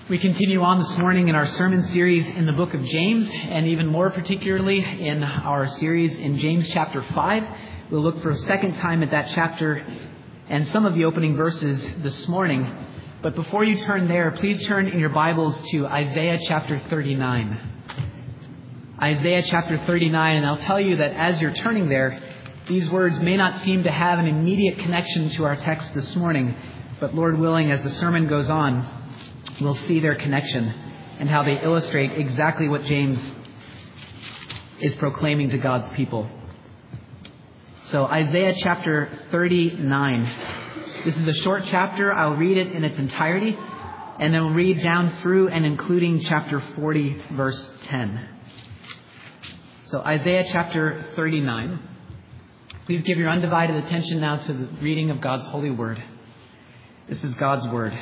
We continue on this morning in our sermon series in the book of James, and even more particularly in our series in James chapter 5. We'll look for a second time at that chapter and some of the opening verses this morning. But before you turn there, please turn in your Bibles to Isaiah chapter 39. Isaiah chapter 39, and I'll tell you that as you're turning there, these words may not seem to have an immediate connection to our text this morning, but Lord willing, as the sermon goes on, we'll see their connection and how they illustrate exactly what James is proclaiming to God's people. So Isaiah chapter 39. This is a short chapter. I'll read it in its entirety, and then we'll read down through and including chapter 40, verse 10. So Isaiah chapter 39. Please give your undivided attention now to the reading of God's holy word. This is God's word.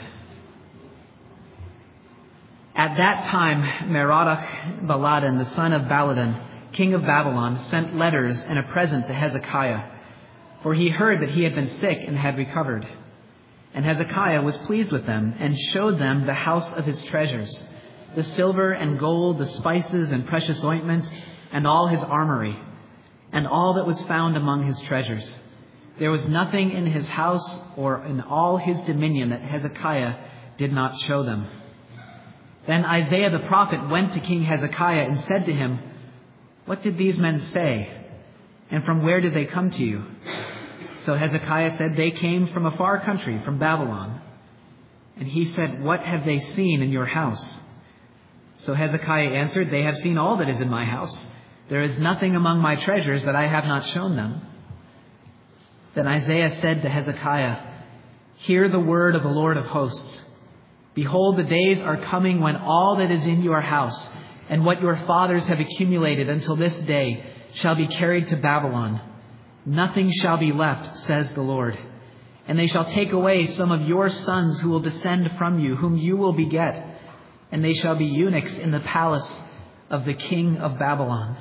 At that time, Merodach Baladan, the son of Baladan, king of Babylon, sent letters and a present to Hezekiah, for he heard that he had been sick and had recovered. And Hezekiah was pleased with them and showed them the house of his treasures, the silver and gold, the spices and precious ointment, and all his armory, and all that was found among his treasures. There was nothing in his house or in all his dominion that Hezekiah did not show them. Then Isaiah the prophet went to King Hezekiah and said to him, "What did these men say? And from where did they come to you?" So Hezekiah said, "They came from a far country, from Babylon." And he said, "What have they seen in your house?" So Hezekiah answered, "They have seen all that is in my house. There is nothing among my treasures that I have not shown them." Then Isaiah said to Hezekiah, "Hear the word of the Lord of hosts. Behold, the days are coming when all that is in your house and what your fathers have accumulated until this day shall be carried to Babylon. Nothing shall be left, says the Lord. And they shall take away some of your sons who will descend from you, whom you will beget, and they shall be eunuchs in the palace of the king of Babylon."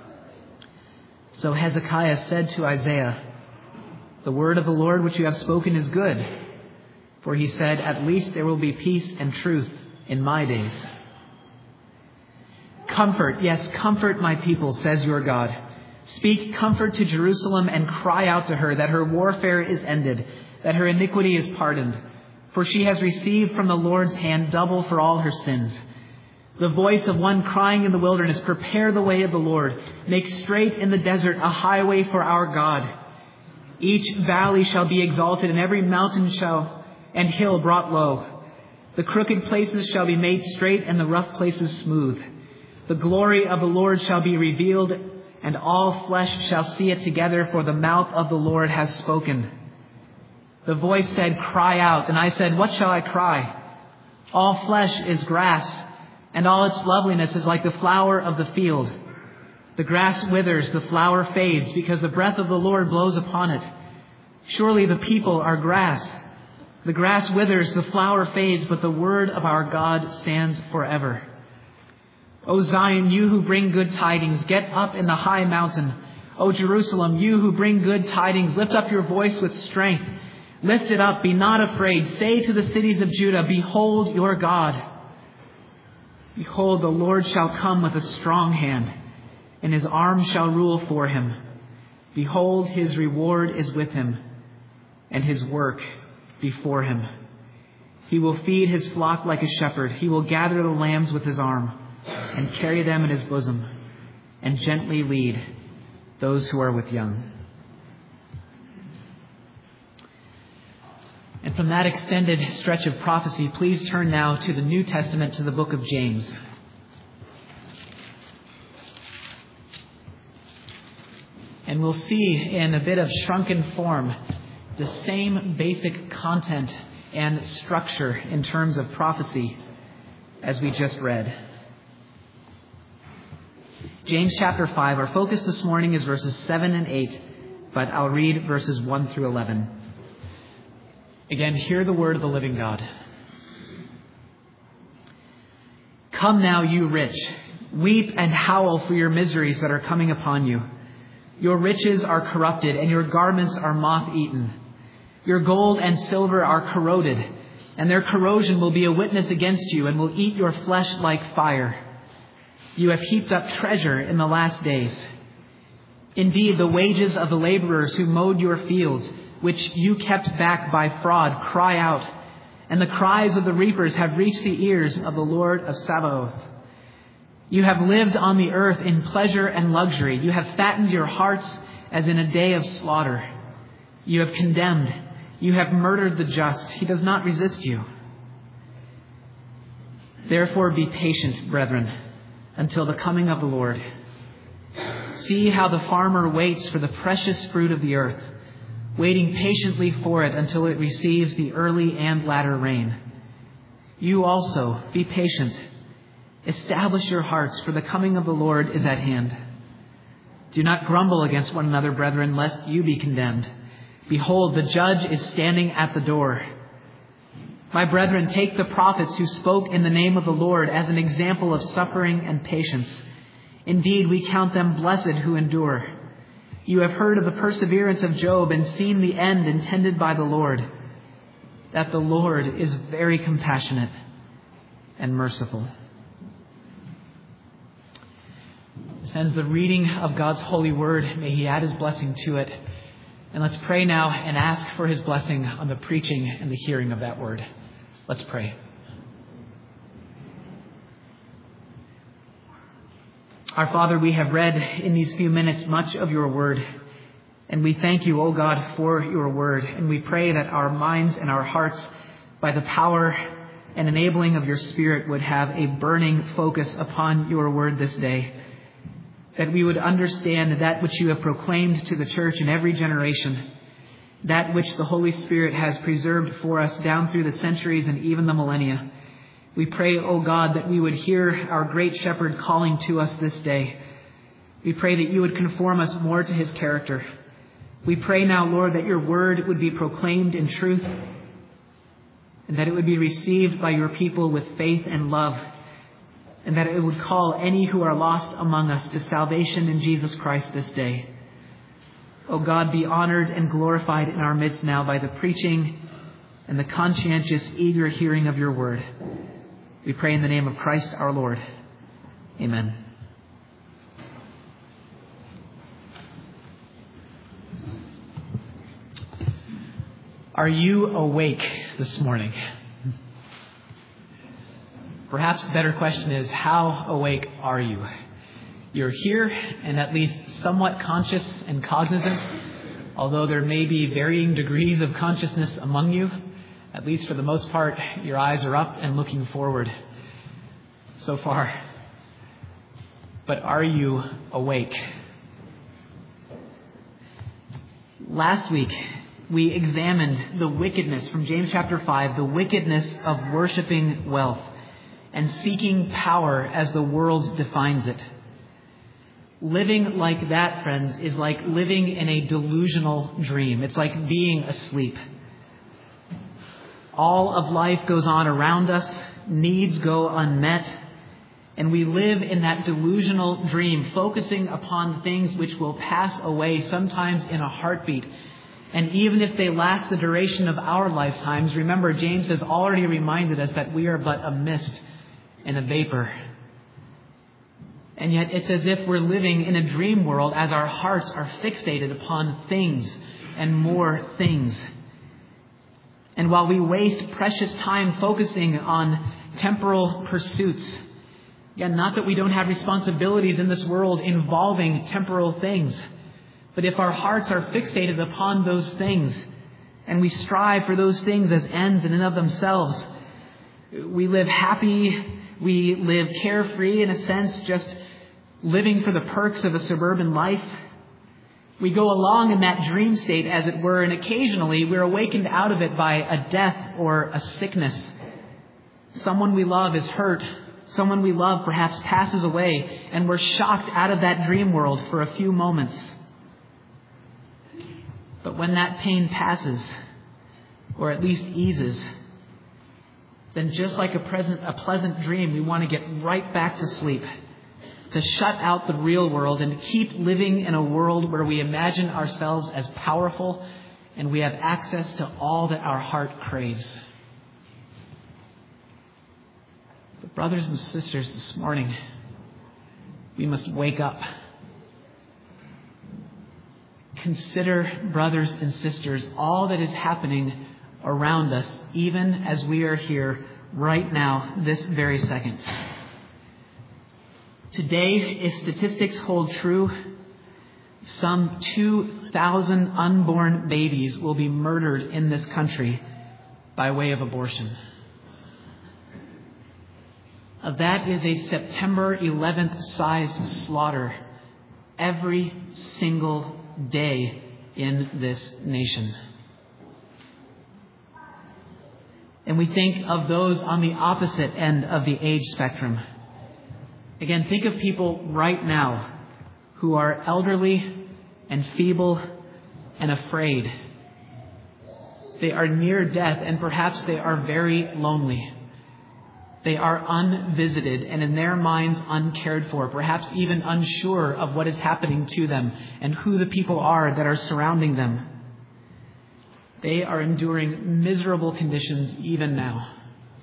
So Hezekiah said to Isaiah, "The word of the Lord which you have spoken is good." For he said, "At least there will be peace and truth in my days." "Comfort, yes, comfort my people, says your God. Speak comfort to Jerusalem and cry out to her that her warfare is ended, that her iniquity is pardoned. For she has received from the Lord's hand double for all her sins. The voice of one crying in the wilderness, prepare the way of the Lord. Make straight in the desert a highway for our God. Each valley shall be exalted and every mountain and hill brought low. The crooked places shall be made straight and the rough places smooth. The glory of the Lord shall be revealed, and all flesh shall see it together, for the mouth of the Lord has spoken. The voice said, cry out. And I said, what shall I cry? All flesh is grass, and all its loveliness is like the flower of the field. The grass withers, the flower fades, because the breath of the Lord blows upon it. Surely the people are grass. The grass withers, the flower fades, but the word of our God stands forever. O Zion, you who bring good tidings, get up in the high mountain. O Jerusalem, you who bring good tidings, lift up your voice with strength. Lift it up, be not afraid. Say to the cities of Judah, behold your God. Behold, the Lord shall come with a strong hand, and his arm shall rule for him. Behold, his reward is with him, and his work before him. He will feed his flock like a shepherd. He will gather the lambs with his arm and carry them in his bosom and gently lead those who are with young. And from that extended stretch of prophecy, please turn now to the New Testament, to the book of James. And we'll see in a bit of shrunken form the same basic content and structure in terms of prophecy as we just read. James chapter 5, our focus this morning is verses 7 and 8, but I'll read verses 1 through 11. Again, hear the word of the living God. Come now, you rich, weep and howl for your miseries that are coming upon you. Your riches are corrupted, and your garments are moth-eaten. Your gold and silver are corroded. and their corrosion will be a witness against you and will eat your flesh like fire. You have heaped up treasure in the last days. Indeed, the wages of the laborers who mowed your fields, which you kept back by fraud, cry out, and the cries of the reapers have reached the ears of the Lord of Sabaoth. You have lived on the earth in pleasure and luxury. You have fattened your hearts as in a day of slaughter. You have condemned. You have murdered the just. He does not resist you. Therefore be patient, brethren, until the coming of the Lord. See how the farmer waits for the precious fruit of the earth, waiting patiently for it until it receives the early and latter rain. You also be patient. Establish your hearts, for the coming of the Lord is at hand. Do not grumble against one another, brethren, lest you be condemned. Behold, the judge is standing at the door. My brethren, take the prophets who spoke in the name of the Lord as an example of suffering and patience. Indeed, we count them blessed who endure. You have heard of the perseverance of Job and seen the end intended by the Lord, that the Lord is very compassionate and merciful. This ends the reading of God's holy word. May He add His blessing to it. And let's pray now and ask for His blessing on the preaching and the hearing of that word. Let's pray. Our Father, we have read in these few minutes much of your word, and we thank you, O God, for your word. And we pray that our minds and our hearts, by the power and enabling of your Spirit, would have a burning focus upon your word this day, that we would understand that which you have proclaimed to the church in every generation, that which the Holy Spirit has preserved for us down through the centuries and even the millennia. We pray, O God, that we would hear our great shepherd calling to us this day. We pray that you would conform us more to his character. We pray now, Lord, that your word would be proclaimed in truth and that it would be received by your people with faith and love, and that it would call any who are lost among us to salvation in Jesus Christ this day. O God, be honored and glorified in our midst now by the preaching and the conscientious, eager hearing of your word. We pray in the name of Christ our Lord. Amen. Are you awake this morning? Perhaps the better question is, how awake are you? You're here and at least somewhat conscious and cognizant, although there may be varying degrees of consciousness among you. At least for the most part, your eyes are up and looking forward so far. But are you awake? Last week, we examined the wickedness from James chapter 5, the wickedness of worshiping wealth and seeking power as the world defines it. Living like that, friends, is like living in a delusional dream. It's like being asleep. All of life goes on around us, needs go unmet, and we live in that delusional dream, focusing upon things which will pass away, sometimes in a heartbeat. And even if they last the duration of our lifetimes, remember, James has already reminded us that we are but a mist and a vapor. And yet it's as if we're living in a dream world as our hearts are fixated upon things and more things. And while we waste precious time focusing on temporal pursuits, again, not that we don't have responsibilities in this world involving temporal things, but if our hearts are fixated upon those things and we strive for those things as ends in and of themselves, we live happy, we live carefree in a sense, just living for the perks of a suburban life. We go along in that dream state, as it were, and occasionally we're awakened out of it by a death or a sickness. Someone we love is hurt. Someone we love perhaps passes away, and we're shocked out of that dream world for a few moments. But when that pain passes, or at least eases, then just like a pleasant dream, we want to get right back to sleep, to shut out the real world and keep living in a world where we imagine ourselves as powerful and we have access to all that our heart craves. Brothers and sisters, this morning, we must wake up. Consider, brothers and sisters, all that is happening around us, even as we are here right now, this very second. Today, if statistics hold true, some 2,000 unborn babies will be murdered in this country by way of abortion. That is a September 11th sized slaughter every single day in this nation. And we think of those on the opposite end of the age spectrum. Again, think of people right now who are elderly and feeble and afraid. They are near death, and perhaps they are very lonely. They are unvisited and in their minds uncared for, perhaps even unsure of what is happening to them and who the people are that are surrounding them. They are enduring miserable conditions even now.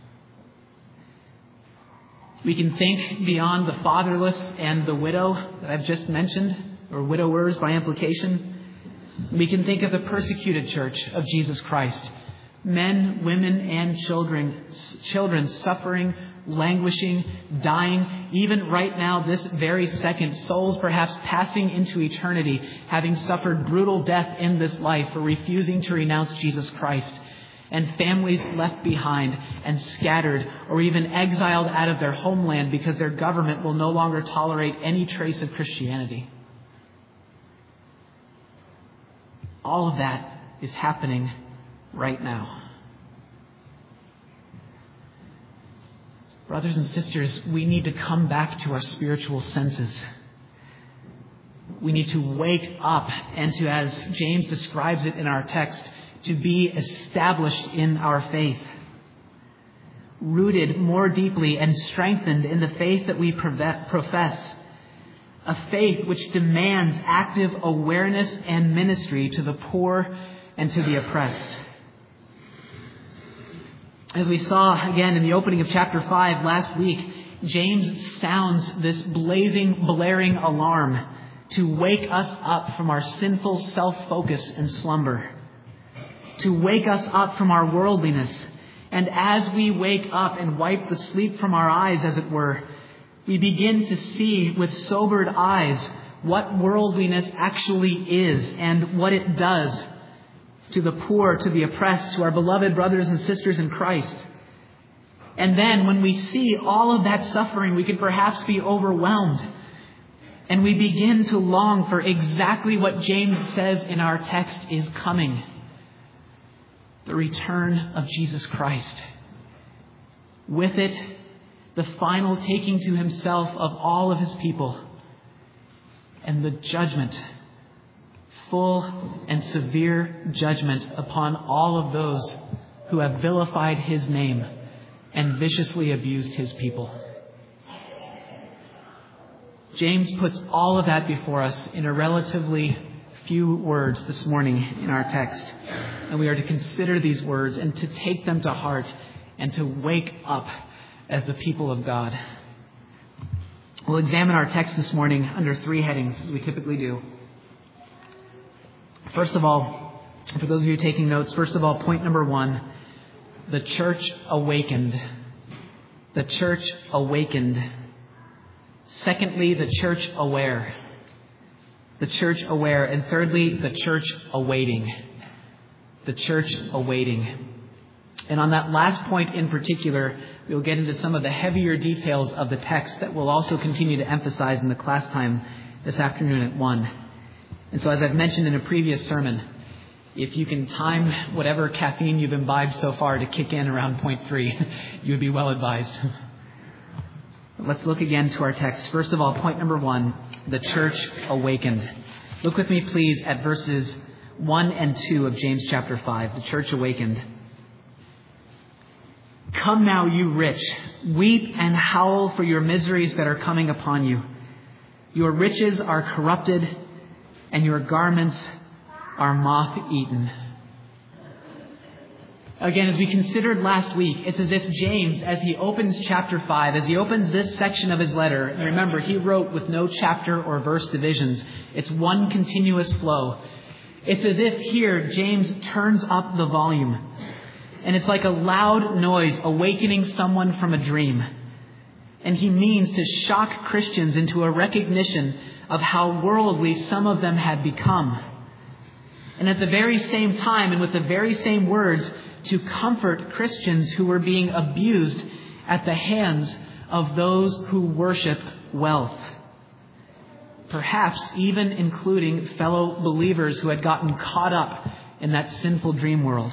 We can think beyond the fatherless and the widow that I've just mentioned, or widowers by implication. We can think of the persecuted church of Jesus Christ. Men, women, and children suffering, languishing, dying, even right now, this very second, souls perhaps passing into eternity, having suffered brutal death in this life for refusing to renounce Jesus Christ, and families left behind and scattered or even exiled out of their homeland because their government will no longer tolerate any trace of Christianity. All of that is happening right now. Brothers and sisters, we need to come back to our spiritual senses. We need to wake up and to, as James describes it in our text, to be established in our faith. Rooted more deeply and strengthened in the faith that we profess. A faith which demands active awareness and ministry to the poor and to the oppressed. As we saw again in the opening of chapter 5 last week, James sounds this blazing, blaring alarm to wake us up from our sinful self-focus and slumber, to wake us up from our worldliness. And as we wake up and wipe the sleep from our eyes, as it were, we begin to see with sobered eyes what worldliness actually is and what it does to the poor, to the oppressed, to our beloved brothers and sisters in Christ. And then when we see all of that suffering, we can perhaps be overwhelmed. And we begin to long for exactly what James says in our text is coming. The return of Jesus Christ. With it, the final taking to himself of all of his people. And the judgment, full and severe judgment upon all of those who have vilified his name and viciously abused his people. James puts all of that before us in a relatively few words this morning in our text. And we are to consider these words and to take them to heart and to wake up as the people of God. We'll examine our text this morning under 3 headings, as we typically do. First of all, for those of you taking notes, first of all, point number 1, the church awakened. The church awakened. Secondly, the church aware. The church aware. And thirdly, the church awaiting. The church awaiting. And on that last point in particular, we'll get into some of the heavier details of the text that we'll also continue to emphasize in the class time this afternoon at 1. And so as I've mentioned in a previous sermon, if you can time whatever caffeine you've imbibed so far to kick in around point 3, you would be well advised. Let's look again to our text. First of all, point number 1, the church awakened. Look with me, please, at verses 1 and 2 of James chapter 5, the church awakened. Come now, you rich, weep and howl for your miseries that are coming upon you. Your riches are corrupted, and your garments are moth-eaten. Again, as we considered last week, it's as if James, as he opens chapter 5, as he opens this section of his letter, and remember, he wrote with no chapter or verse divisions. It's one continuous flow. It's as if here, James turns up the volume. And it's like a loud noise awakening someone from a dream. And he means to shock Christians into a recognition of how worldly some of them had become. And at the very same time, and with the very same words, to comfort Christians who were being abused at the hands of those who worship wealth. Perhaps even including fellow believers who had gotten caught up in that sinful dream world.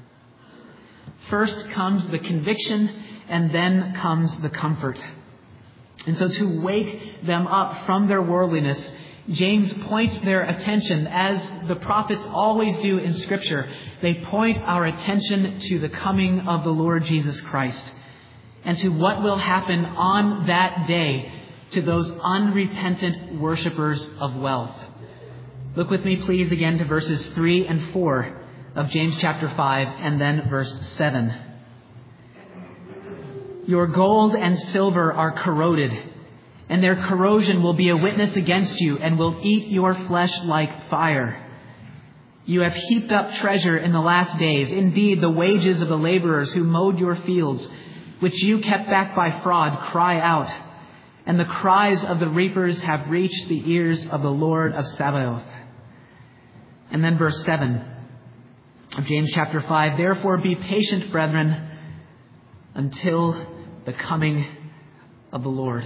First comes the conviction, and then comes the comfort. And so to wake them up from their worldliness, James points their attention, as the prophets always do in Scripture. They point our attention to the coming of the Lord Jesus Christ and to what will happen on that day to those unrepentant worshipers of wealth. Look with me, please, again to verses 3 and 4 of James chapter 5 and then verse 7. Your gold and silver are corroded, and their corrosion will be a witness against you and will eat your flesh like fire. You have heaped up treasure in the last days. Indeed, the wages of the laborers who mowed your fields, which you kept back by fraud, cry out. And the cries of the reapers have reached the ears of the Lord of Sabaoth. And then verse 7 of James chapter 5. Therefore be patient, brethren, until the coming of the Lord.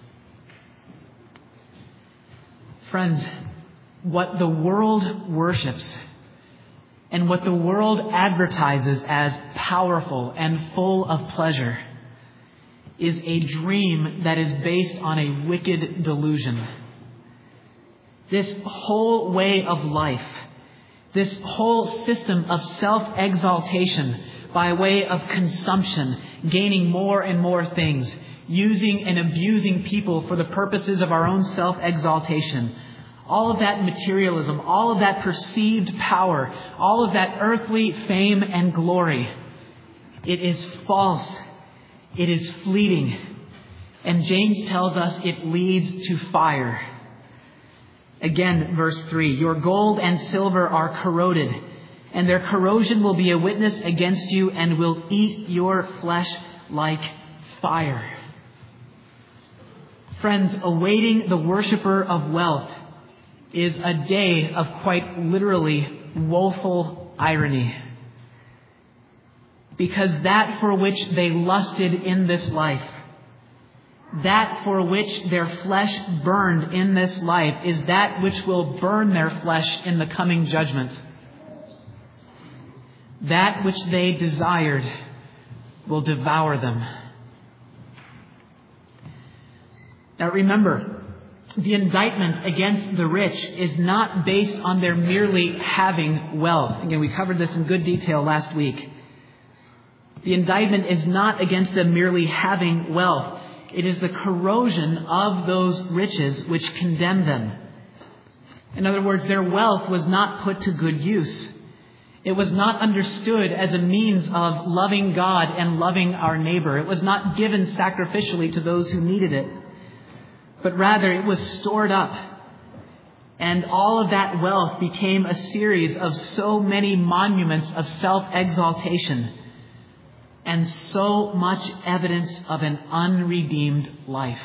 Friends, what the world worships and what the world advertises as powerful and full of pleasure is a dream that is based on a wicked delusion. This whole way of life, this whole system of self-exaltation by way of consumption, gaining more and more things, using and abusing people for the purposes of our own self-exaltation. All of that materialism, all of that perceived power, all of that earthly fame and glory, it is false. It is fleeting. And James tells us it leads to fire. Again, verse 3, your gold and silver are corroded, and their corrosion will be a witness against you and will eat your flesh like fire. Friends, awaiting the worshiper of wealth is a day of quite literally woeful irony. Because that for which they lusted in this life, that for which their flesh burned in this life, is that which will burn their flesh in the coming judgment. That which they desired will devour them. Now remember, the indictment against the rich is not based on their merely having wealth. Again, we covered this in good detail last week. The indictment is not against them merely having wealth. It is the corrosion of those riches which condemn them. In other words, their wealth was not put to good use. It was not understood as a means of loving God and loving our neighbor. It was not given sacrificially to those who needed it. But rather, it was stored up. And all of that wealth became a series of so many monuments of self-exaltation and so much evidence of an unredeemed life.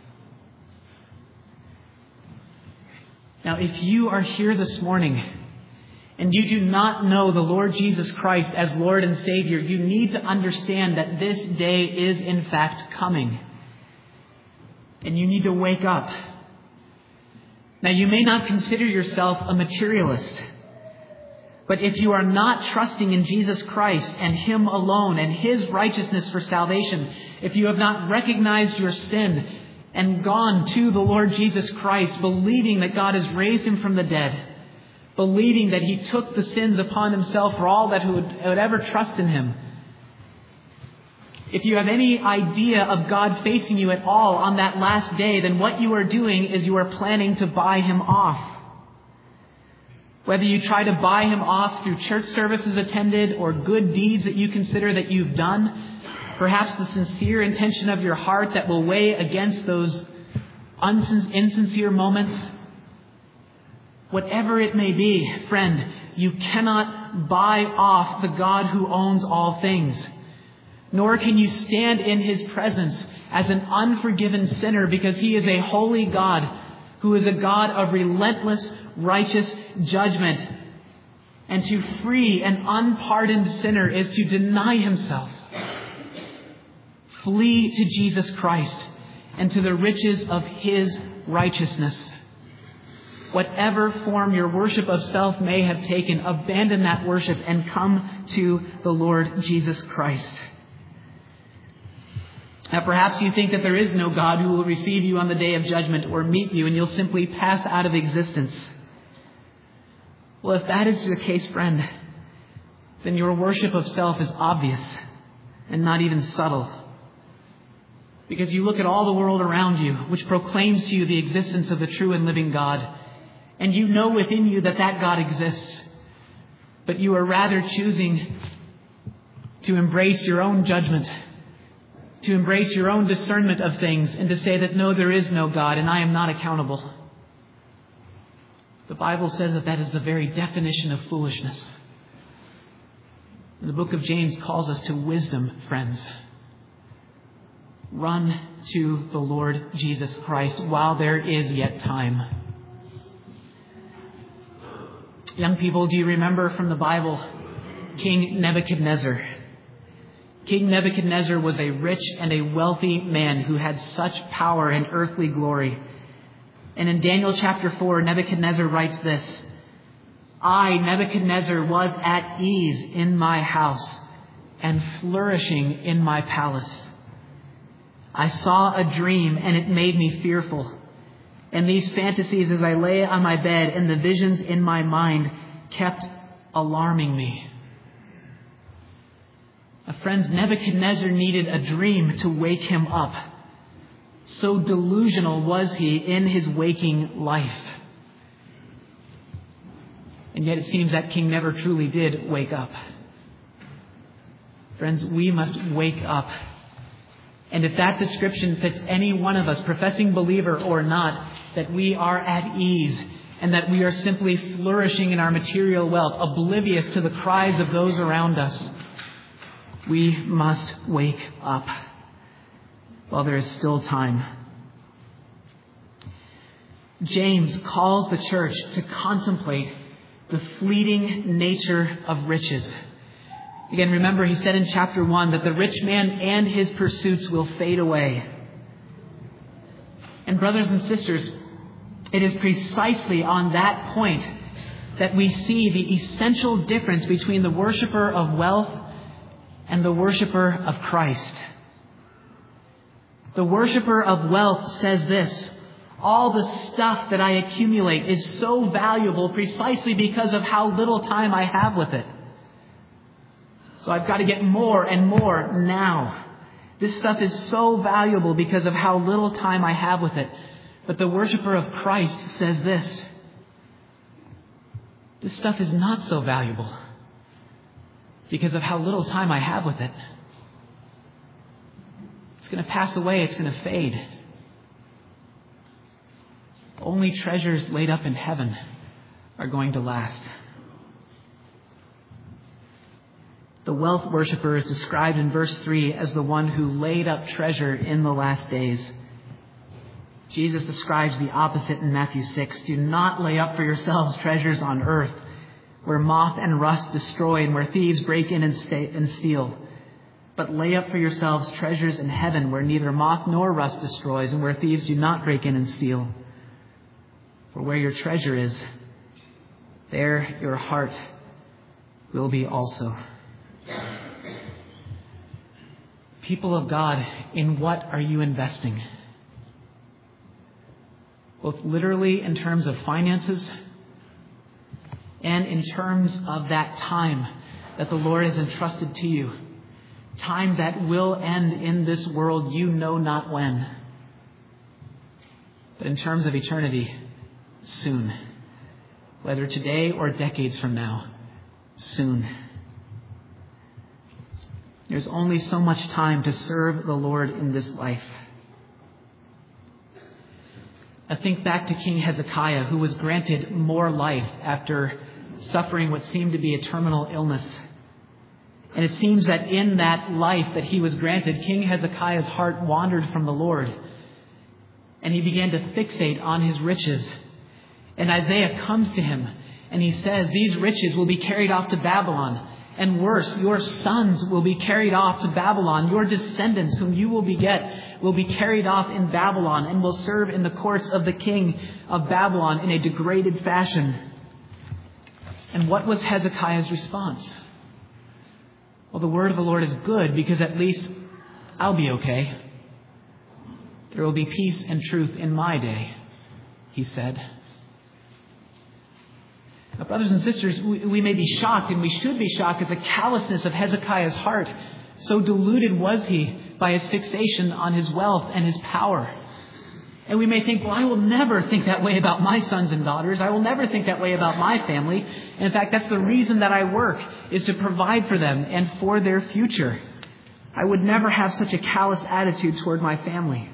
Now, if you are here this morning and you do not know the Lord Jesus Christ as Lord and Savior, you need to understand that this day is in fact coming. And you need to wake up. Now, you may not consider yourself a materialist, but if you are not trusting in Jesus Christ and Him alone and His righteousness for salvation, if you have not recognized your sin and gone to the Lord Jesus Christ, believing that God has raised Him from the dead, believing that He took the sins upon Himself for all that would ever trust in Him, if you have any idea of God facing you at all on that last day, then what you are doing is you are planning to buy Him off. Whether you try to buy him off through church services attended or good deeds that you consider that you've done, perhaps the sincere intention of your heart that will weigh against those insincere moments, whatever it may be, friend, you cannot buy off the God who owns all things. Nor can you stand in his presence as an unforgiven sinner, because he is a holy God who is a God of relentless, righteous judgment. And to free an unpardoned sinner is to deny himself. Flee to Jesus Christ and to the riches of his righteousness. Whatever form your worship of self may have taken, abandon that worship and come to the Lord Jesus Christ. Now perhaps you think that there is no God who will receive you on the day of judgment or meet you and you'll simply pass out of existence. Well, if that is the case, friend, then your worship of self is obvious and not even subtle. Because you look at all the world around you, which proclaims to you the existence of the true and living God, and you know within you that that God exists, but you are rather choosing to embrace your own judgment, to embrace your own discernment of things, and to say that no, there is no God and I am not accountable. The Bible says that that is the very definition of foolishness. And the book of James calls us to wisdom, friends. Run to the Lord Jesus Christ while there is yet time. Young people, do you remember from the Bible King Nebuchadnezzar? King Nebuchadnezzar was a rich and a wealthy man who had such power and earthly glory. And in Daniel chapter 4, Nebuchadnezzar writes this: I, Nebuchadnezzar, was at ease in my house and flourishing in my palace. I saw a dream and it made me fearful. And these fantasies as I lay on my bed and the visions in my mind kept alarming me. Friends, Nebuchadnezzar needed a dream to wake him up. So delusional was he in his waking life. And yet it seems that king never truly did wake up. Friends, we must wake up. And if that description fits any one of us, professing believer or not, that we are at ease and that we are simply flourishing in our material wealth, oblivious to the cries of those around us, we must wake up while there is still time. James calls the church to contemplate the fleeting nature of riches. Again, remember, he said in chapter 1 that the rich man and his pursuits will fade away. And brothers and sisters, it is precisely on that point that we see the essential difference between the worshiper of wealth and the worshiper of Christ. The worshiper of wealth says this: all the stuff that I accumulate is so valuable precisely because of how little time I have with it. So I've got to get more and more now. This stuff is so valuable because of how little time I have with it. But the worshiper of Christ says this: this stuff is not so valuable because of how little time I have with it. It's going to pass away. It's going to fade. Only treasures laid up in heaven are going to last. The wealth worshiper is described in verse 3 as the one who laid up treasure in the last days. Jesus describes the opposite in Matthew 6. Do not lay up for yourselves treasures on earth, where moth and rust destroy and where thieves break in and steal. But lay up for yourselves treasures in heaven, where neither moth nor rust destroys and where thieves do not break in and steal. For where your treasure is, there your heart will be also. People of God, in what are you investing? Both literally in terms of finances and in terms of that time that the Lord has entrusted to you. Time that will end in this world, you know not when. But in terms of eternity, soon. whether today or decades from now, soon. There's only so much time to serve the Lord in this life. I think back to King Hezekiah, who was granted more life after suffering what seemed to be a terminal illness. And it seems that in that life that he was granted, King Hezekiah's heart wandered from the Lord. And he began to fixate on his riches. And Isaiah comes to him and he says, these riches will be carried off to Babylon. And worse, your sons will be carried off to Babylon. Your descendants whom you will beget will be carried off in Babylon and will serve in the courts of the king of Babylon in a degraded fashion. And what was Hezekiah's response? Well, the word of the Lord is good because at least I'll be okay. There will be peace and truth in my day, he said. Now, brothers and sisters, we may be shocked, and we should be shocked at the callousness of Hezekiah's heart. So deluded was he by his fixation on his wealth and his power. And we may think, well, I will never think that way about my sons and daughters. I will never think that way about my family. And in fact, that's the reason that I work, is to provide for them and for their future. I would never have such a callous attitude toward my family.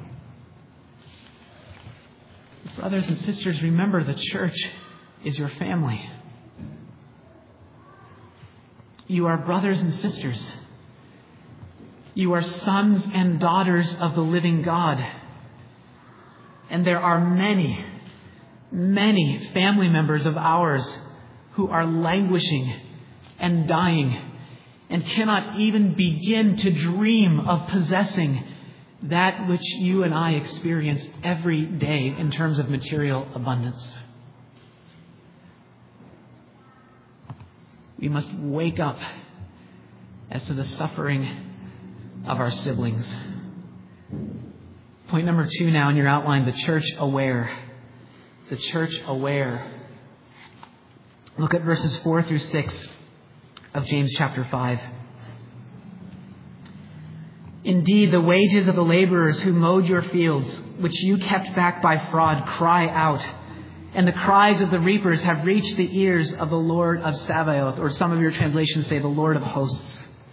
Brothers and sisters, remember the church is your family. You are brothers and sisters. You are sons and daughters of the living God. And there are many, many family members of ours who are languishing and dying and cannot even begin to dream of possessing that which you and I experience every day in terms of material abundance. We must wake up as to the suffering of our siblings. Point number 2 now in your outline, the church aware. The church aware. Look at verses 4 through 6 of James chapter 5. Indeed, the wages of the laborers who mowed your fields, which you kept back by fraud, cry out. And the cries of the reapers have reached the ears of the Lord of Sabaoth, or some of your translations say the Lord of hosts.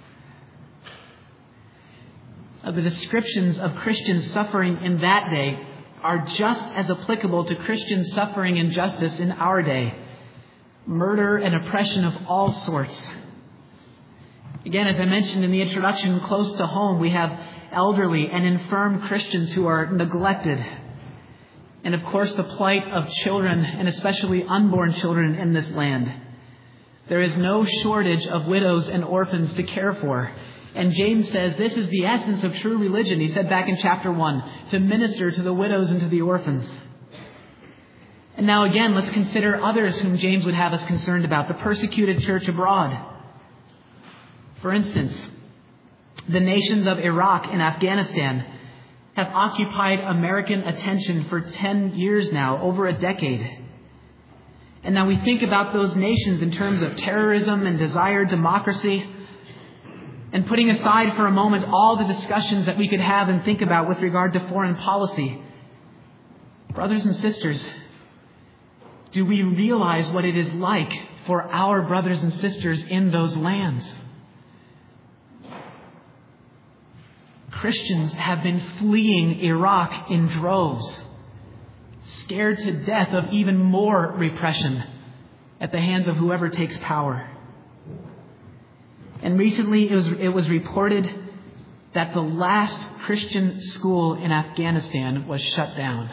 The descriptions of Christian suffering in that day are just as applicable to Christian suffering and injustice in our day. Murder and oppression of all sorts. Again, as I mentioned in the introduction, close to home, we have elderly and infirm Christians who are neglected. And of course, the plight of children, and especially unborn children in this land. There is no shortage of widows and orphans to care for. And James says this is the essence of true religion. He said back in chapter 1, to minister to the widows and to the orphans. And now again, let's consider others whom James would have us concerned about, the persecuted church abroad. For instance, the nations of Iraq and Afghanistan have occupied American attention for 10 years now, over a decade. And now we think about those nations in terms of terrorism and desired democracy. And putting aside for a moment all the discussions that we could have and think about with regard to foreign policy. Brothers and sisters, do we realize what it is like for our brothers and sisters in those lands? Christians have been fleeing Iraq in droves, scared to death of even more repression at the hands of whoever takes power. And recently it was reported that the last Christian school in Afghanistan was shut down.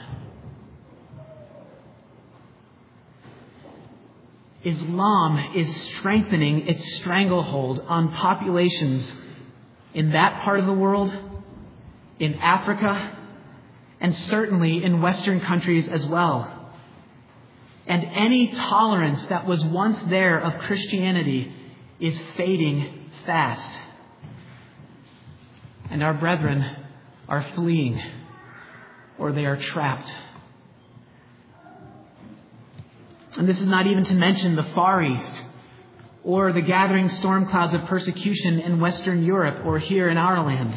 Islam is strengthening its stranglehold on populations in that part of the world, in Africa, and certainly in Western countries as well. And any tolerance that was once there of Christianity is fading fast. And our brethren are fleeing, or they are trapped. And this is not even to mention the Far East, or the gathering storm clouds of persecution in Western Europe or here in our land.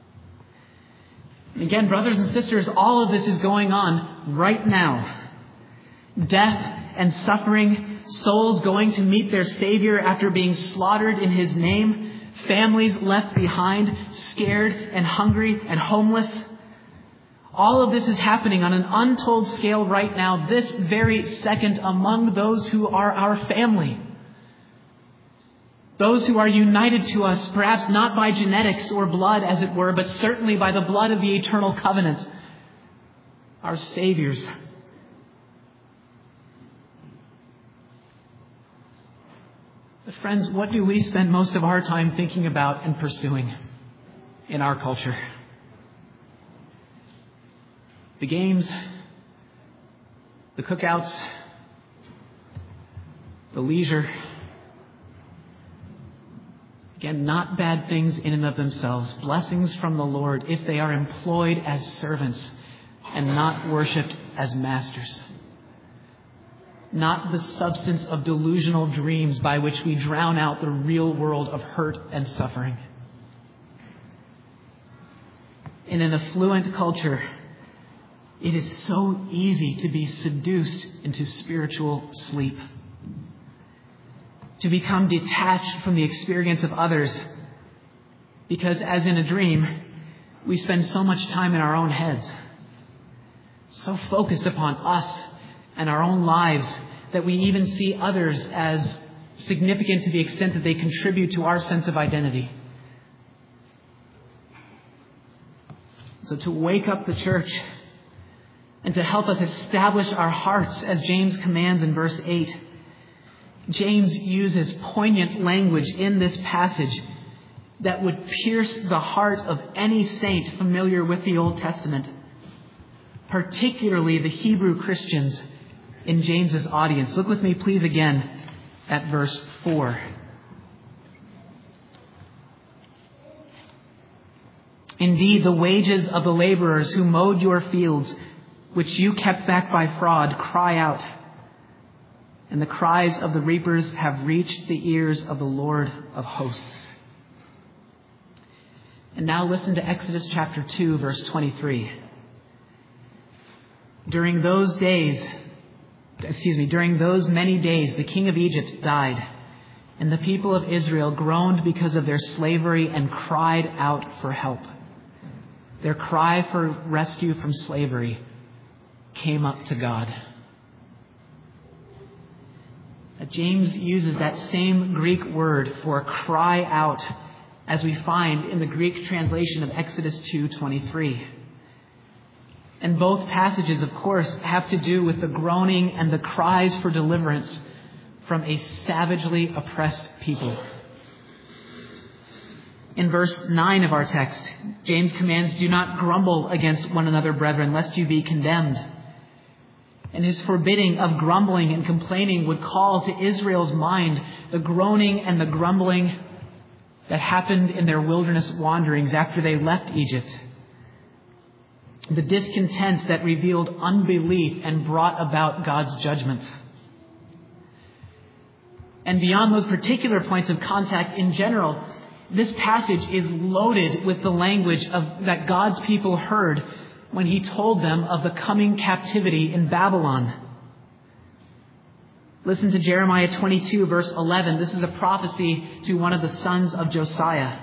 And again, brothers and sisters, all of this is going on right now. Death and suffering souls going to meet their Savior after being slaughtered in His name, families left behind, scared and hungry and homeless. All of this is happening on an untold scale right now, this very second, among those who are our family. Those who are united to us, perhaps not by genetics or blood, as it were, but certainly by the blood of the eternal covenant, our Saviors. But friends, what do we spend most of our time thinking about and pursuing in our culture? The games, the cookouts, the leisure. Again, not bad things in and of themselves. Blessings from the Lord if they are employed as servants and not worshipped as masters. Not the substance of delusional dreams by which we drown out the real world of hurt and suffering. In an affluent culture, it is so easy to be seduced into spiritual sleep, to become detached from the experience of others, because as in a dream, we spend so much time in our own heads, so focused upon us and our own lives that we even see others as significant to the extent that they contribute to our sense of identity. So to wake up the church and to help us establish our hearts, as James commands in verse 8, James uses poignant language in this passage that would pierce the heart of any saint familiar with the Old Testament, particularly the Hebrew Christians in James's audience. Look with me, please, again at verse 4. Indeed, the wages of the laborers who mowed your fields, which you kept back by fraud, cry out. And the cries of the reapers have reached the ears of the Lord of hosts. And now listen to Exodus chapter 2, verse 23. During those many days, the king of Egypt died, and the people of Israel groaned because of their slavery and cried out for help. Their cry for rescue from slavery came up to God. James uses that same Greek word for cry out as we find in the Greek translation of Exodus 2:23. And both passages, of course, have to do with the groaning and the cries for deliverance from a savagely oppressed people. In verse 9 of our text, James commands, "Do not grumble against one another, brethren, lest you be condemned." And his forbidding of grumbling and complaining would call to Israel's mind the groaning and the grumbling that happened in their wilderness wanderings after they left Egypt. The discontent that revealed unbelief and brought about God's judgment. And beyond those particular points of contact in general, this passage is loaded with the language that God's people heard when He told them of the coming captivity in Babylon. Listen to Jeremiah 22, verse 11. This is a prophecy to one of the sons of Josiah.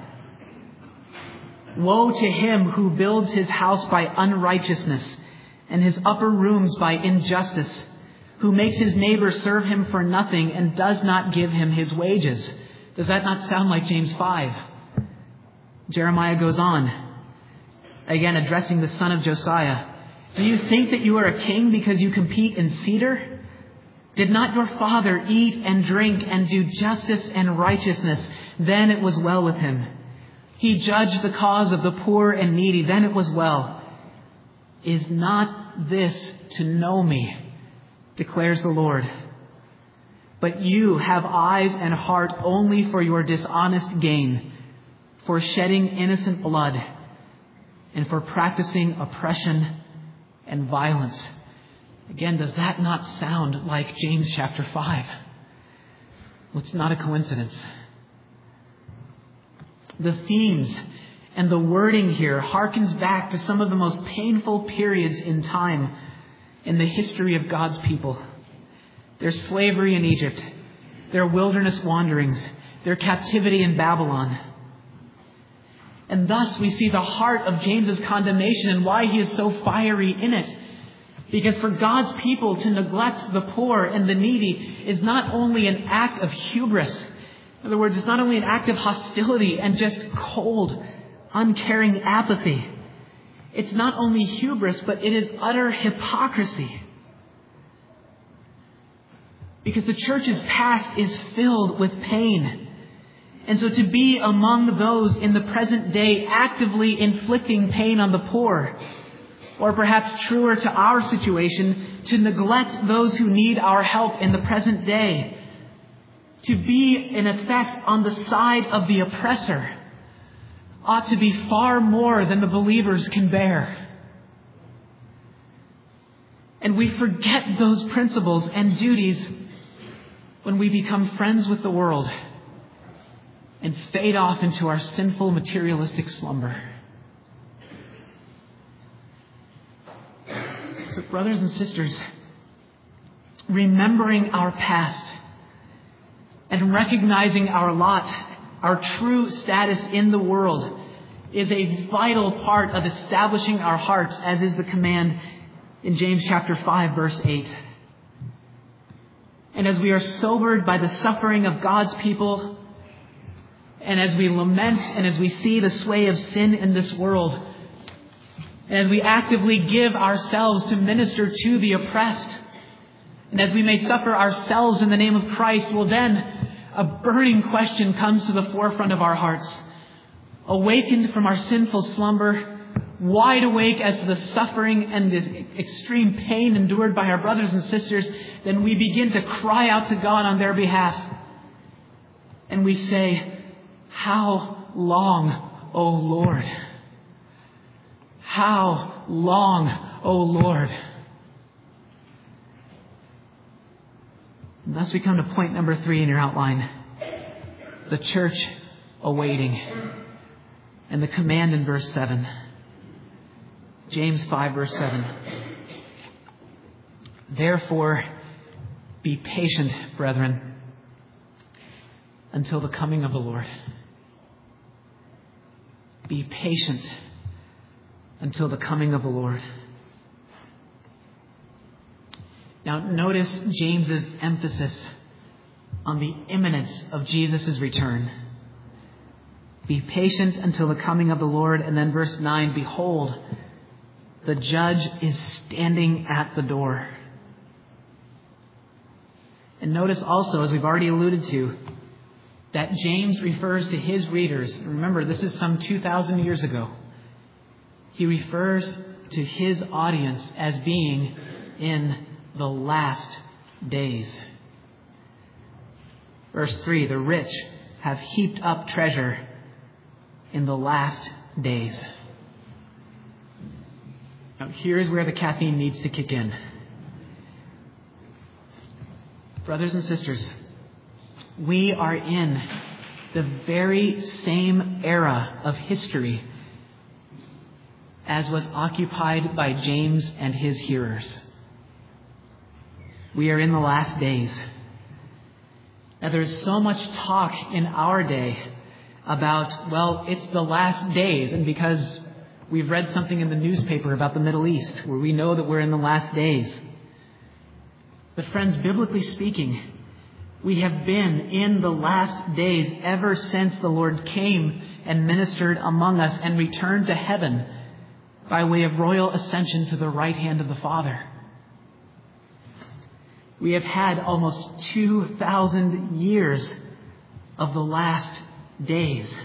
"Woe to him who builds his house by unrighteousness and his upper rooms by injustice, who makes his neighbor serve him for nothing and does not give him his wages." Does that not sound like James 5? Jeremiah goes on, again addressing the son of Josiah. "Do you think that you are a king because you compete in cedar? Did not your father eat and drink and do justice and righteousness? Then it was well with him. He judged the cause of the poor and needy. Then it was well. Is not this to know me, declares the Lord? But you have eyes and heart only for your dishonest gain, for shedding innocent blood, and for practicing oppression and violence." Again, does that not sound like James chapter 5? Well, it's not a coincidence. The themes and the wording here harkens back to some of the most painful periods in time in the history of God's people. their slavery in Egypt, their wilderness wanderings, their captivity in Babylon. And thus we see the heart of James's condemnation and why he is so fiery in it. Because for God's people to neglect the poor and the needy is not only an act of hubris. In other words, it's not only an act of hostility and just cold, uncaring apathy. It's not only hubris, but it is utter hypocrisy. Because the church's past is filled with pain. And so to be among those in the present day actively inflicting pain on the poor, or perhaps truer to our situation, to neglect those who need our help in the present day, to be in effect on the side of the oppressor, ought to be far more than the believers can bear. And we forget those principles and duties when we become friends with the world and fade off into our sinful materialistic slumber. So, brothers and sisters, remembering our past and recognizing our lot, our true status in the world, is a vital part of establishing our hearts, as is the command in James chapter 5, verse 8. And as we are sobered by the suffering of God's people, and as we lament and as we see the sway of sin in this world, and as we actively give ourselves to minister to the oppressed, and as we may suffer ourselves in the name of Christ, well then, a burning question comes to the forefront of our hearts. Awakened from our sinful slumber, wide awake as to the suffering and the extreme pain endured by our brothers and sisters, then we begin to cry out to God on their behalf. And we say, "How long, O Lord? How long, O Lord?" And thus we come to point number 3 in your outline. The church awaiting. And the command in verse 7. James 5, verse 7. "Therefore, be patient, brethren, until the coming of the Lord." Be patient until the coming of the Lord. Now, notice James's emphasis on the imminence of Jesus' return. Be patient until the coming of the Lord. And then verse 9, "Behold, the judge is standing at the door." And notice also, as we've already alluded to, that James refers to his readers. Remember, this is some 2,000 years ago. He refers to his audience as being in the last days. Verse 3, "The rich have heaped up treasure in the last days." Now, here's where the caffeine needs to kick in. Brothers and sisters, we are in the very same era of history as was occupied by James and his hearers. We are in the last days. Now, there's so much talk in our day about, well, it's the last days, and because we've read something in the newspaper about the Middle East, where we know that we're in the last days. But friends, biblically speaking, we have been in the last days ever since the Lord came and ministered among us and returned to heaven by way of royal ascension to the right hand of the Father. We have had almost 2,000 years of the last days.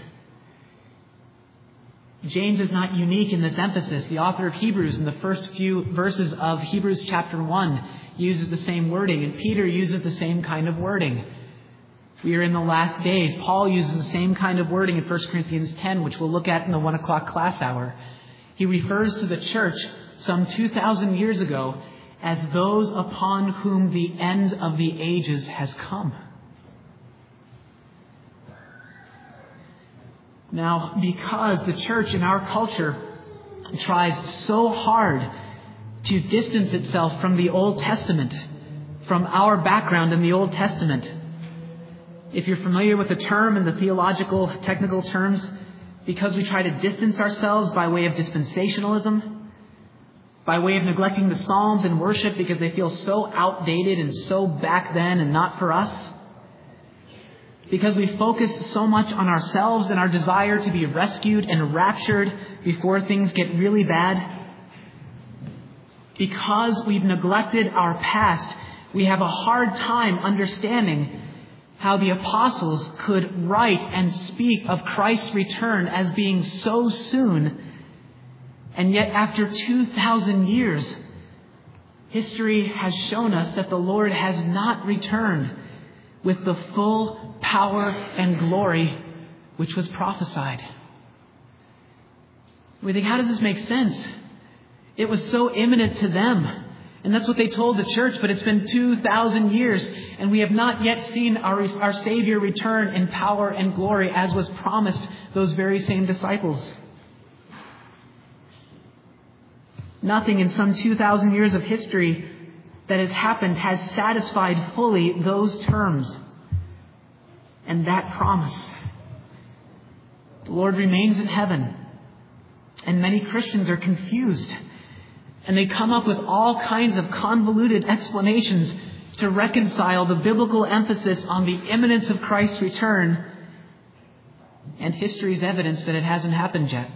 James is not unique in this emphasis. The author of Hebrews, in the first few verses of Hebrews chapter 1, uses the same wording, and Peter uses the same kind of wording. We are in the last days. Paul uses the same kind of wording in 1 Corinthians 10, which we'll look at in the 1 o'clock class hour. He refers to the church some 2,000 years ago as those upon whom the end of the ages has come. Now, because the church in our culture tries so hard to distance itself from the Old Testament, from our background in the Old Testament. If you're familiar with the term and the theological, technical terms, because we try to distance ourselves by way of dispensationalism, by way of neglecting the Psalms and worship because they feel so outdated and so back then and not for us, because we focus so much on ourselves and our desire to be rescued and raptured before things get really bad, because we've neglected our past, we have a hard time understanding how the apostles could write and speak of Christ's return as being so soon, and yet after 2,000 years, history has shown us that the Lord has not returned with the full power and glory which was prophesied. We think, how does this make sense? It was so imminent to them. And that's what they told the church, but it's been 2,000 years, and we have not yet seen our Savior return in power and glory as was promised those very same disciples. Nothing in some 2,000 years of history that has happened has satisfied fully those terms and that promise. The Lord remains in heaven, and many Christians are confused. And they come up with all kinds of convoluted explanations to reconcile the biblical emphasis on the imminence of Christ's return and history's evidence that it hasn't happened yet.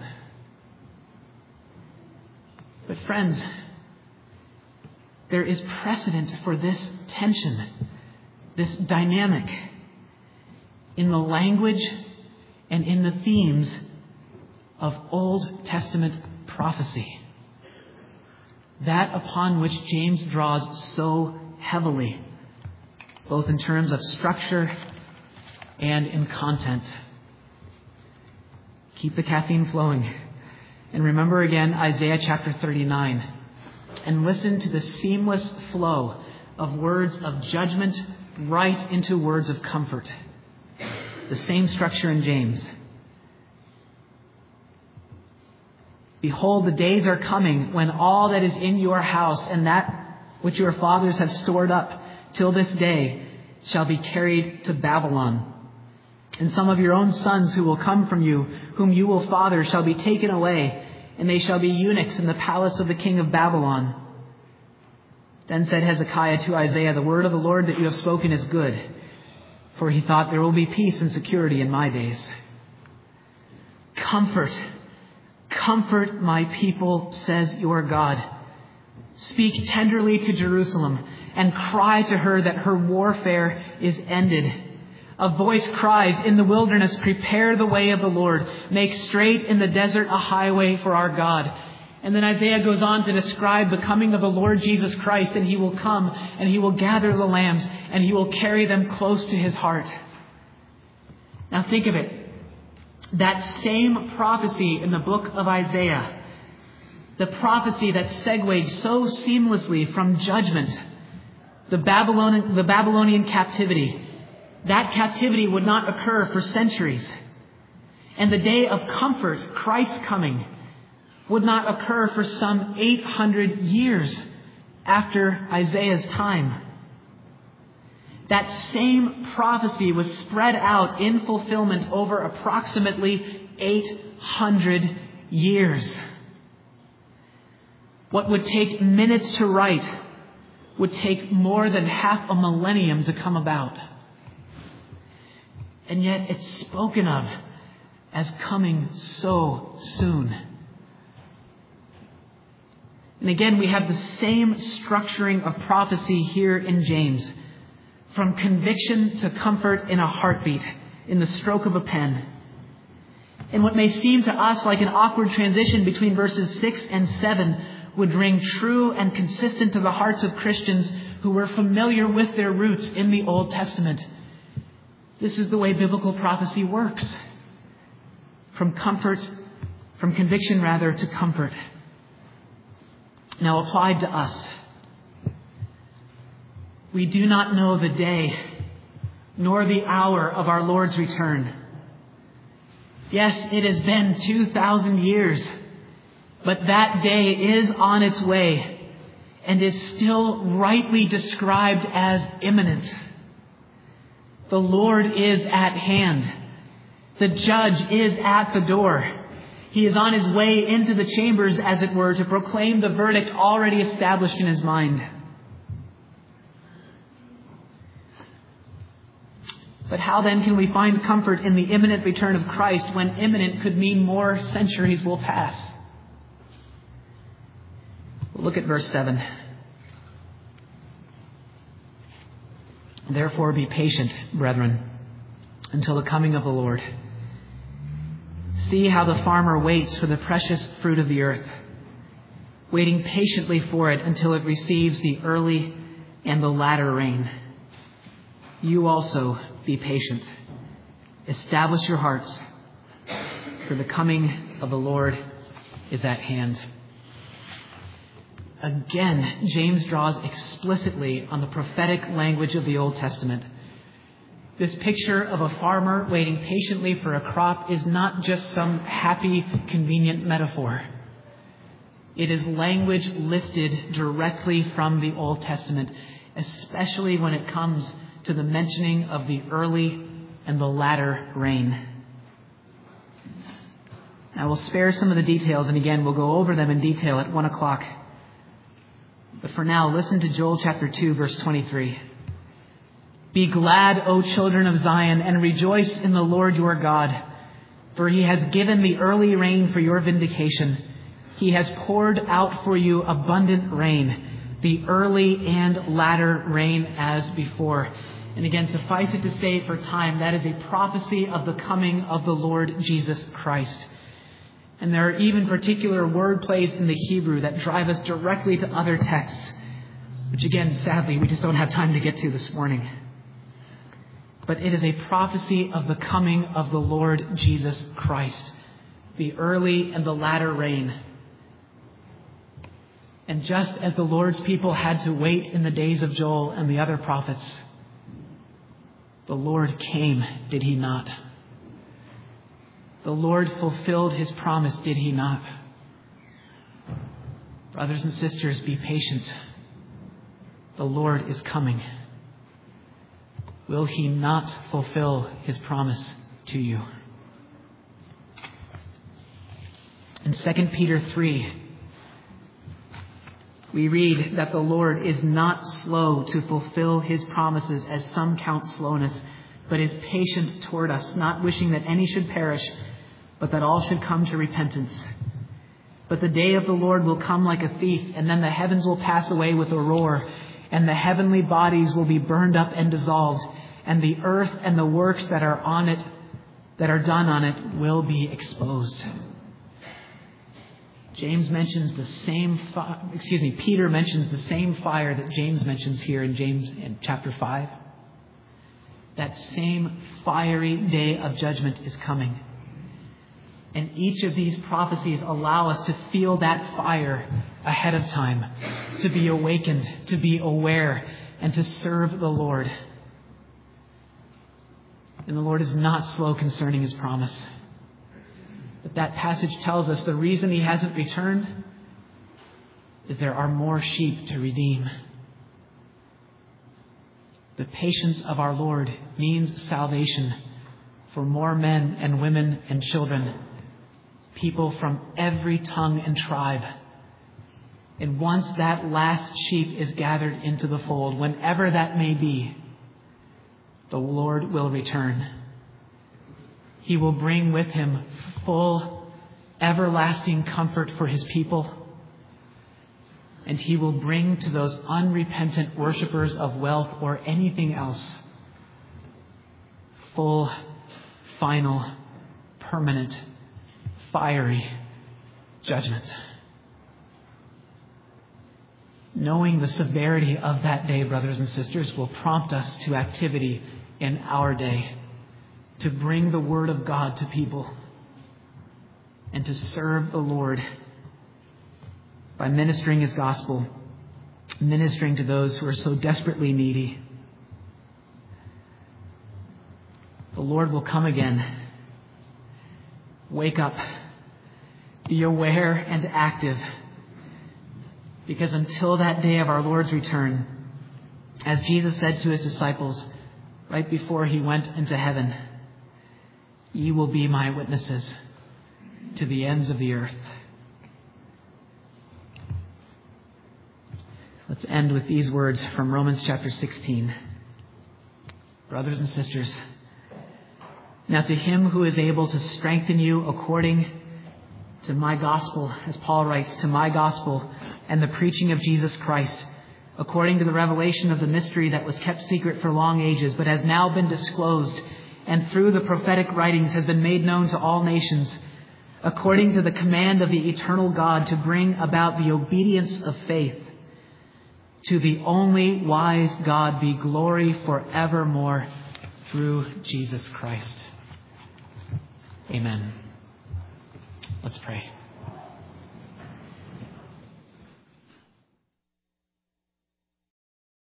But friends, there is precedent for this tension, this dynamic, in the language and in the themes of Old Testament prophecy. That upon which James draws so heavily, both in terms of structure and in content. Keep the caffeine flowing. And remember again Isaiah chapter 39. And listen to the seamless flow of words of judgment right into words of comfort. The same structure in James. Behold, the days are coming when all that is in your house and that which your fathers have stored up till this day shall be carried to Babylon. And some of your own sons who will come from you, whom you will father, shall be taken away, and they shall be eunuchs in the palace of the king of Babylon. Then said Hezekiah to Isaiah, the word of the Lord that you have spoken is good, for he thought there will be peace and security in my days. Comfort my people, says your God. Speak tenderly to Jerusalem and cry to her that her warfare is ended. A voice cries in the wilderness, prepare the way of the Lord. Make straight in the desert a highway for our God. And then Isaiah goes on to describe the coming of the Lord Jesus Christ, and he will come and he will gather the lambs and he will carry them close to his heart. Now think of it. That same prophecy in the book of Isaiah, the prophecy that segued so seamlessly from judgment, the Babylonian captivity, that captivity would not occur for centuries. And the day of comfort, Christ's coming, would not occur for some 800 years after Isaiah's time. That same prophecy was spread out in fulfillment over approximately 800 years. What would take minutes to write would take more than half a millennium to come about. And yet it's spoken of as coming so soon. And again, we have the same structuring of prophecy here in James. From conviction to comfort in a heartbeat, in the stroke of a pen. And what may seem to us like an awkward transition between verses 6 and 7 would ring true and consistent to the hearts of Christians who were familiar with their roots in the Old Testament. This is the way biblical prophecy works. From conviction to comfort. Now applied to us. We do not know the day nor the hour of our Lord's return. Yes, it has been 2,000 years, but that day is on its way. and is still rightly described as imminent. The Lord is at hand. The judge is at the door. He is on his way into the chambers, as it were, to proclaim the verdict already established in his mind. But how then can we find comfort in the imminent return of Christ when imminent could mean more centuries will pass? Look at verse 7. Therefore be patient, brethren, until the coming of the Lord. See how the farmer waits for the precious fruit of the earth, waiting patiently for it until it receives the early and the latter rain. You also be patient. Establish your hearts, for the coming of the Lord is at hand. Again, James draws explicitly on the prophetic language of the Old Testament. This picture of a farmer waiting patiently for a crop is not just some happy, convenient metaphor. It is language lifted directly from the Old Testament, especially when it comes to the mentioning of the early and the latter rain. I will spare some of the details, and again, we'll go over them in detail at 1 o'clock. But for now, listen to Joel chapter 2, verse 23. Be glad, O children of Zion, and rejoice in the Lord your God, for he has given the early rain for your vindication. He has poured out for you abundant rain, the early and latter rain as before. And again, suffice it to say for time, that is a prophecy of the coming of the Lord Jesus Christ. And there are even particular word plays in the Hebrew that drive us directly to other texts, which again, sadly, we just don't have time to get to this morning. But it is a prophecy of the coming of the Lord Jesus Christ, the early and the latter rain. And just as the Lord's people had to wait in the days of Joel and the other prophets, the Lord came, did he not? The Lord fulfilled his promise, did he not? Brothers and sisters, be patient. The Lord is coming. Will he not fulfill his promise to you? In 2 Peter 3, we read that the Lord is not slow to fulfill his promises, as some count slowness, but is patient toward us, not wishing that any should perish, but that all should come to repentance. But the day of the Lord will come like a thief, and then the heavens will pass away with a roar, and the heavenly bodies will be burned up and dissolved, and the earth and the works that are on it, that are done on it, will be exposed. Peter mentions the same fire that James mentions here in chapter 5. That same fiery day of judgment is coming. And each of these prophecies allow us to feel that fire ahead of time, to be awakened, to be aware, and to serve the Lord. And the Lord is not slow concerning his promise. But that passage tells us the reason he hasn't returned is there are more sheep to redeem. The patience of our Lord means salvation for more men and women and children, people from every tongue and tribe. And once that last sheep is gathered into the fold, whenever that may be, the Lord will return. He will bring with him full, everlasting comfort for his people. And he will bring to those unrepentant worshipers of wealth or anything else full, final, permanent, fiery judgment. Knowing the severity of that day, brothers and sisters, will prompt us to activity in our day, to bring the word of God to people and to serve the Lord by ministering his gospel, ministering to those who are so desperately needy. The Lord will come again. Wake up. Be aware and active. Because until that day of our Lord's return, as Jesus said to his disciples right before he went into heaven, "Ye will be my witnesses to the ends of the earth." Let's end with these words from Romans chapter 16. Brothers and sisters, now to him who is able to strengthen you according to my gospel, as Paul writes, to my gospel and the preaching of Jesus Christ, according to the revelation of the mystery that was kept secret for long ages, but has now been disclosed, and through the prophetic writings has been made known to all nations, according to the command of the eternal God to bring about the obedience of faith. To the only wise God be glory forevermore through Jesus Christ. Amen. Let's pray.